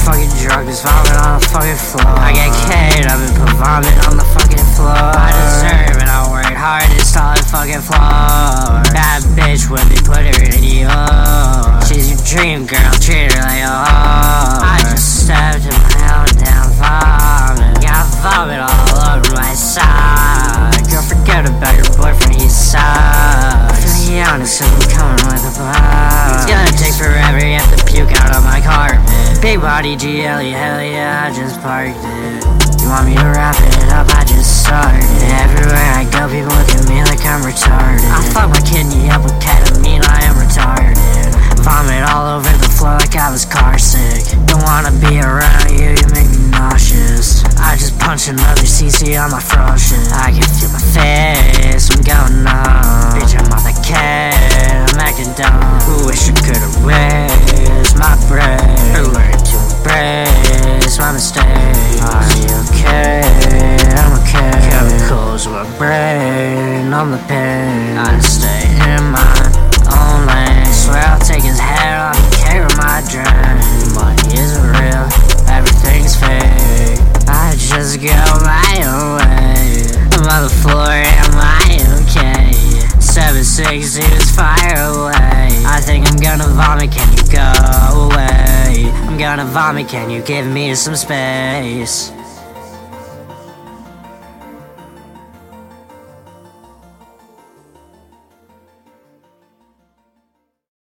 fucking drunk, just vomit on the fucking floor. I get K'd up and put vomit on the fucking floor. I deserve it, I worked hard to stall the fucking floor. Bad bitch when they put her in your. She's your dream girl, treat her like a hoe. I just stepped in my own damn vomit. Got vomit all over my side. Girl, forget about your boyfriend, he sucks. To be honest, I'm coming with a blow. It's gonna take forever, you have to puke out on my carpet. Big body GLE, hell yeah, I just parked it. You want me to wrap it up, I just started. Everywhere I go, people look at me like I'm retarded. I fuck my kidney up with ketamine, I am retarded. Vomit all over the floor like I was car sick. Don't wanna be around you, you make me nauseous. I just punched another CC on my front shit. I can feel my face, I'm going on. Bitch, I'm on the kid, I'm acting dumb. Who wish I could've raised my brain, or learned to embrace my mistakes. Are you okay? I'm okay. Chemicals in my brain, on the pain. I stay in my own lane. Swear I'll take his head off and carry my drain. Money isn't real, everything's fake. I just go my own way. I'm on the floor, am I okay? 760 is fire away. I think I'm gonna vomit, can you go away? I'm gonna vomit, can you give me some space?